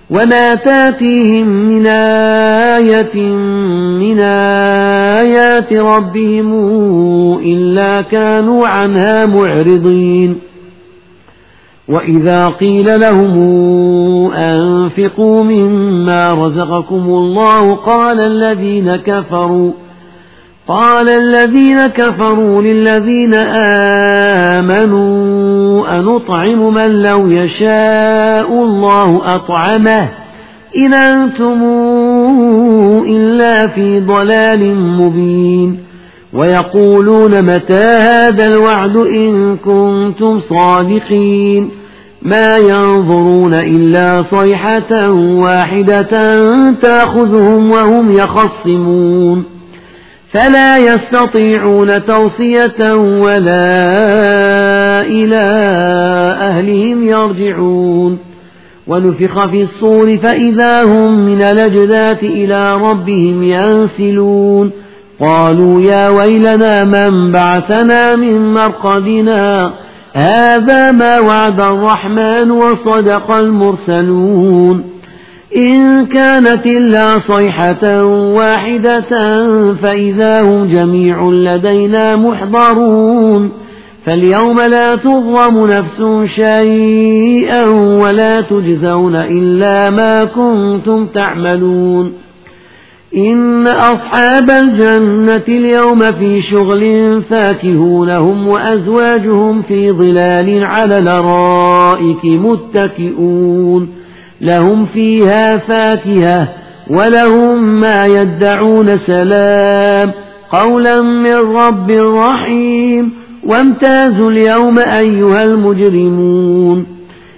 وما تاتيهم من آية من آيات ربهم إلا كانوا عنها معرضين. وإذا قيل لهم أنفقوا مما رزقكم الله قال الذين كفروا للذين آمنوا أنطعم من لو يشاء الله أطعمه إن أنتم إلا في ضلال مبين. ويقولون متى هذا الوعد إن كنتم صادقين ما ينظرون إلا صيحة واحدة تأخذهم وهم يخصمون فلا يستطيعون توصية ولا إلى أهلهم يرجعون. ونفخ في الصور فإذا هم من الأجداث إلى ربهم ينسلون قالوا يا ويلنا من بعثنا من مرقدنا هذا ما وعد الرحمن وصدق المرسلون إن كانت إلا صيحة واحدة فإذا هم جميع لدينا محضرون. فاليوم لا تظلم نفس شيئا ولا تجزون إلا ما كنتم تعملون. إن أصحاب الجنة اليوم في شغل فاكهون هم وأزواجهم في ظلال على الأرائك متكئون لهم فيها فاكهة ولهم ما يدعون سلام قولا من رب رحيم. وامتازوا اليوم أيها المجرمون